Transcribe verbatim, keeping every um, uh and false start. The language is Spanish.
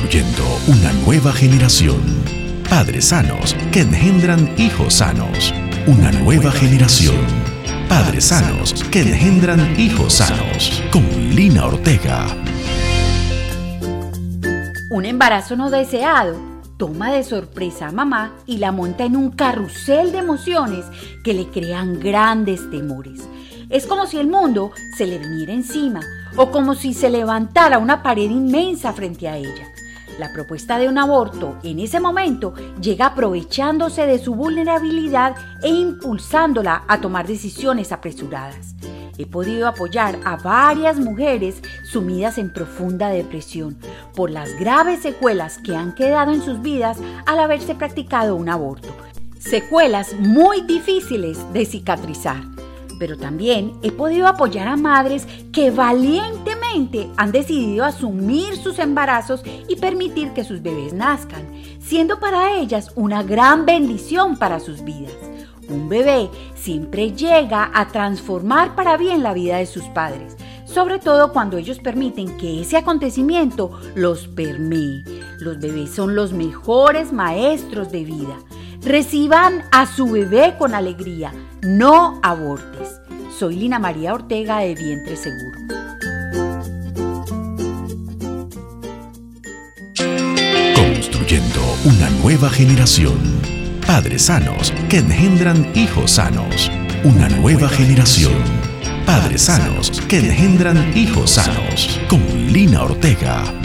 Construyendo una nueva generación. Padres sanos que engendran hijos sanos. Una nueva generación. Padres sanos que engendran hijos sanos. Con Lina Ortega. Un embarazo no deseado toma de sorpresa a mamá y la monta en un carrusel de emociones que le crean grandes temores. Es como si el mundo se le viniera encima o como si se levantara una pared inmensa frente a ella. La propuesta de un aborto en ese momento llega aprovechándose de su vulnerabilidad e impulsándola a tomar decisiones apresuradas. He podido apoyar a varias mujeres sumidas en profunda depresión por las graves secuelas que han quedado en sus vidas al haberse practicado un aborto. Secuelas muy difíciles de cicatrizar. Pero también he podido apoyar a madres que valientemente han decidido asumir sus embarazos y permitir que sus bebés nazcan, siendo para ellas una gran bendición para sus vidas. Un bebé siempre llega a transformar para bien la vida de sus padres, sobre todo cuando ellos permiten que ese acontecimiento los permee. Los bebés son los mejores maestros de vida. Reciban a su bebé con alegría, no abortes. Soy Lina María Ortega de Vientre Seguro. Construyendo una nueva generación. Padres sanos que engendran hijos sanos. Una nueva generación. Padres sanos que engendran hijos sanos. Con Lina Ortega.